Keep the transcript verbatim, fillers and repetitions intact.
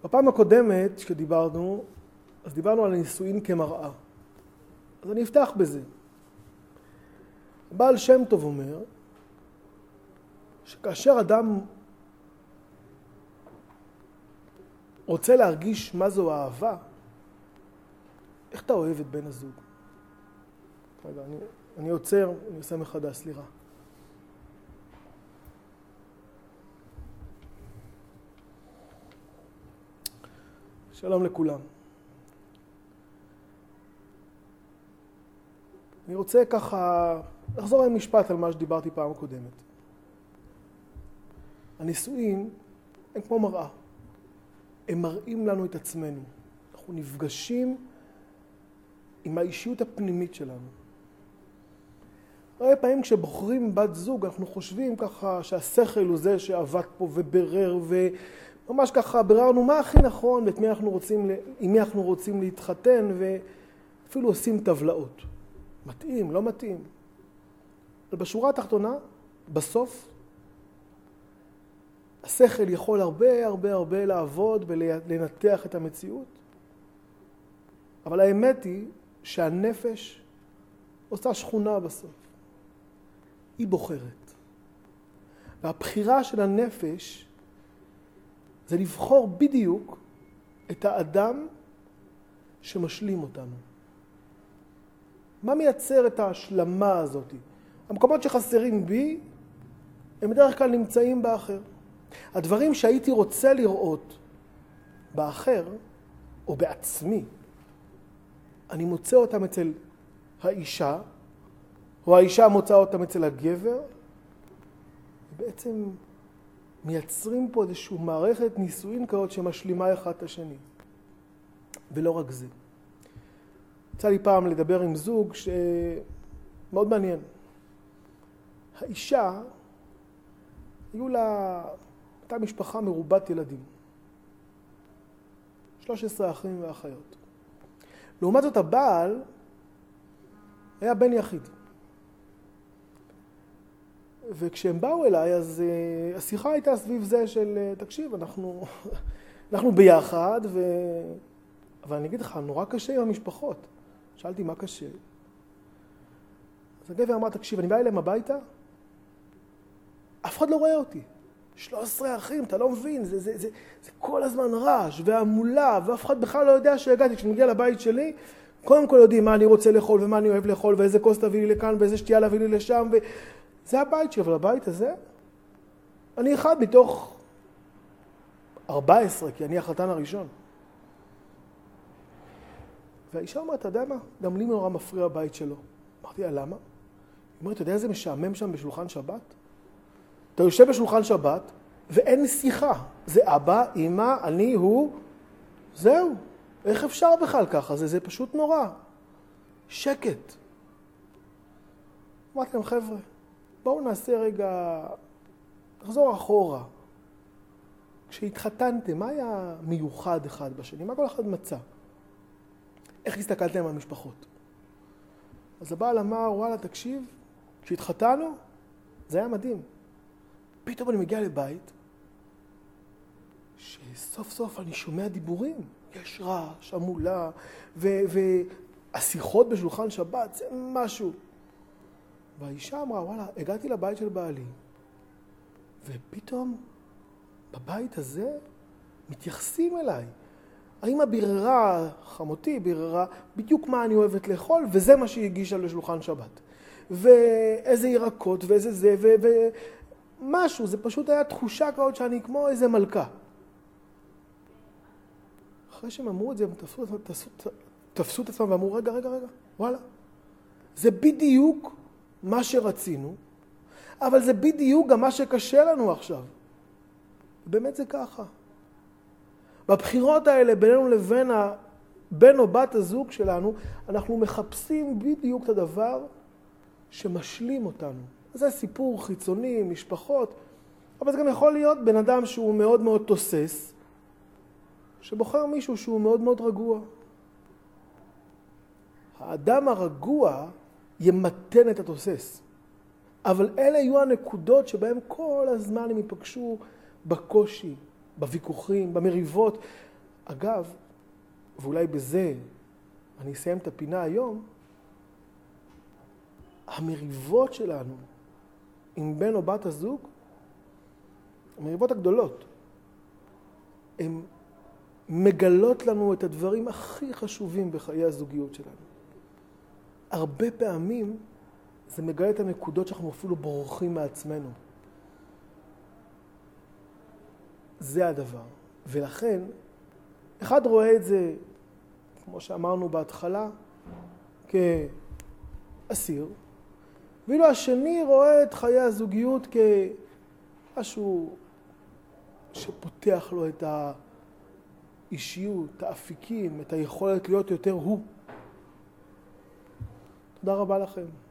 בפעם הקודמת שדיברנו, אז דיברנו על נישואין כמראה. אז אני אפתח בזה. בעל שם טוב אומר, שכאשר אדם רוצה להרגיש מה זו האהבה, איך אתה אוהב את בן הזוג? רגע, אני, אני עוצר, אני עושה מחדש, סליחה. שלום לכולם. אני רוצה ככה לחזור עם משפט על מה שדיברתי פעם הקודמת. הנישואים הם כמו מראה. הם מראים לנו את עצמנו. אנחנו נפגשים עם האישיות הפנימית שלנו. הרבה פעמים כשבוחרים בת זוג, אנחנו חושבים ככה שהשכל הוא זה שעבד פה וברר, וממש ככה בררנו מה הכי נכון, ואת מי אנחנו רוצים, עם מי אנחנו רוצים להתחתן, ואפילו עושים טבלאות. מתאים, לא מתאים. אבל בשורה התחתונה, בסוף, השכל יכול הרבה הרבה הרבה לעבוד ולנתח את המציאות. אבל האמת היא שהנפש עושה שכונה בסוף. היא בוחרת. והבחירה של הנפש זה לבחור בדיוק את האדם שמשלים אותנו. מה מייצר את ההשלמה הזאת? המקומות שחסרים בי, הם בדרך כלל נמצאים באחר. הדברים שהייתי רוצה לראות באחר, או בעצמי, אני מוצא אותם אצל האישה, או האישה מוצאה אותם אצל הגבר, ובעצם מייצרים פה איזושהי מערכת נישואין כאות שמשלימה אחד את השני. ולא רק זה. יצא לי פעם לדבר עם זוג שמאוד מעניין. האישה, היו לה, הייתה משפחה מרובת ילדים. שלוש עשרה אחים ואחיות. לעומת זאת הבעל היה בן יחיד. וכשהם באו אליי, אז uh, השיחה הייתה סביב זה של, תקשיב, אנחנו, אנחנו ביחד, ו... אבל אני אגיד לך, נורא קשה עם המשפחות. שאלתי מה קשה. אז הגבר אמר, תקשיב, אני בא אליהם הביתה, אף אחד לא רואה אותי. שלוש עשרה אחים, אתה לא מבין, זה, זה, זה, זה כל הזמן רעש והמולה, ואף אחד בכלל לא יודע שהגעתי. כשאני מגיע לבית שלי, קודם כל יודעים מה אני רוצה לאכול ומה אני אוהב לאכול, ואיזה כוס תביא לי לכאן ואיזה שתייה להביא לי לשם, וזה הבית שלי. אבל הבית הזה, אני אחד מתוך ארבע עשרה, כי אני החתן הראשון. והאישה אומרת, אתה יודע מה? גם לי נורא מפריע הבית שלו. אמרתי לה, למה? היא אומרת, אתה יודע איזה משעמם שם בשולחן שבת? אתה יושב בשולחן שבת, ואין שיחה. זה אבא, אמא, אני, הוא. זהו. איך אפשר בכלל ככה? זה, זה פשוט נורא. שקט. אמרתי להם, חבר'ה, בואו נעשה רגע, נחזור אחורה. כשהתחתנתם, מה היה מיוחד אחד בשני? מה כל אחד מצא? איך הסתכלתם על המשפחות? אז הבעל אמר, וואלה, תקשיב, כשהתחתנו, זה היה מדהים. פתאום אני מגיע לבית, שסוף סוף אני שומע דיבורים. יש רעש, המולה, והשיחות בשולחן שבת, זה משהו. והאישה אמרה, וואלה, הגעתי לבית של בעלי, ופתאום בבית הזה מתייחסים אליי. האמא ביררה, חמותי ביררה, בדיוק מה אני אוהבת לאכול, וזה מה שהיא הגישה לשולחן שבת. ואיזה ירקות, ואיזה זה, ומשהו, זה פשוט היה תחושה כאות שאני כמו איזה מלכה. אחרי שהם אמרו את זה, הם תפסו, תפסו, תפסו את עצמם ואמרו, רגע, רגע, רגע, וואלה. זה בדיוק מה שרצינו, אבל זה בדיוק גם מה שקשה לנו עכשיו. באמת זה ככה. בבחירות האלה בינינו לבין בן או בת הזוג שלנו, אנחנו מחפשים בדיוק את הדבר שמשלים אותנו. זה סיפור חיצוני, משפחות, אבל זה גם יכול להיות בן אדם שהוא מאוד מאוד תוסס, שבוחר מישהו שהוא מאוד מאוד רגוע. האדם הרגוע ימתן את התוסס. אבל אלה יהיו הנקודות שבהם כל הזמן הם ייפגשו בקושי, בוויכוחים, במריבות. אגב, ואולי בזה אני אסיים את הפינה היום, המריבות שלנו עם בן או בת הזוג, המריבות הגדולות, הן מגלות לנו את הדברים הכי חשובים בחיי הזוגיות שלנו. הרבה פעמים זה מגלה את הנקודות שאנחנו אפילו בורחים מעצמנו. זה הדבר. ולכן, אחד רואה את זה, כמו שאמרנו בהתחלה, כאסיר, ואילו השני רואה את חיי הזוגיות כמשהו שפותח לו את האישיות, את האפיקים, את היכולת להיות יותר הוא. תודה רבה לכם.